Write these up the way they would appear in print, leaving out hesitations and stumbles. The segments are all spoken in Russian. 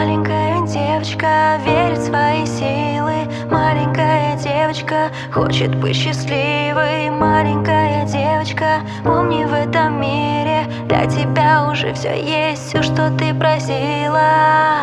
Маленькая девочка верит в свои силы. Маленькая девочка хочет быть счастливой. Маленькая девочка, помни, в этом мире для тебя уже все есть, все, что ты просила.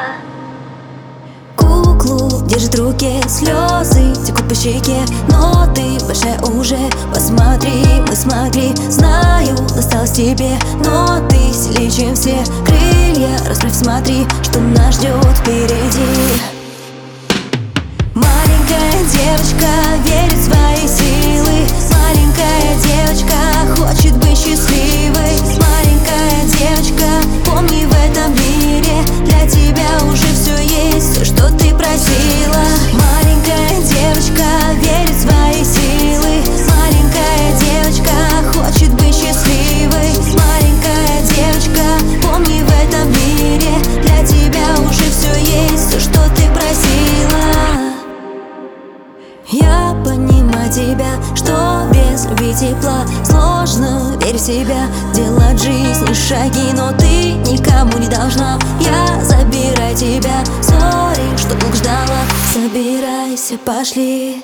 Куклу держит в руке, слезы текут по щеке, но ты большая уже, посмотри, мы смогли. Знаю, досталось тебе, но ты сильнее, чем все. Крылья расправь, смотри, что нас ждет впереди. Маленькая девочка верит в свои силы. Маленькая девочка хочет быть счастливой. Маленькая девочка, помни, в этом мире для тебя уже все есть, все, что ты просила. Маленькая девочка верит в свои силы. Маленькая девочка хочет быть счастливой. Маленькая девочка, помни, в этом мире для тебя уже все есть, все, что ты просила. Я понимаю тебя, что без любви тепла сложно верить в себя, делать в жизни шаги, но ты никому не должна. Я забираю тебя, сори, что долго ждала. Собирайся, пошли.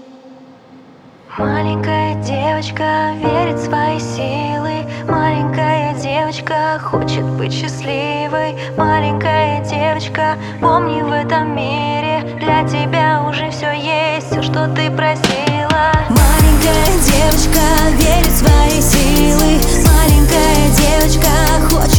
Маленькая девочка верит в свои силы. Маленькая девочка хочет быть счастливой. Маленькая девочка, помни, в этом мире для тебя уже все есть, все, что ты просила. Маленькая девочка верит в свои силы. Маленькая девочка хочет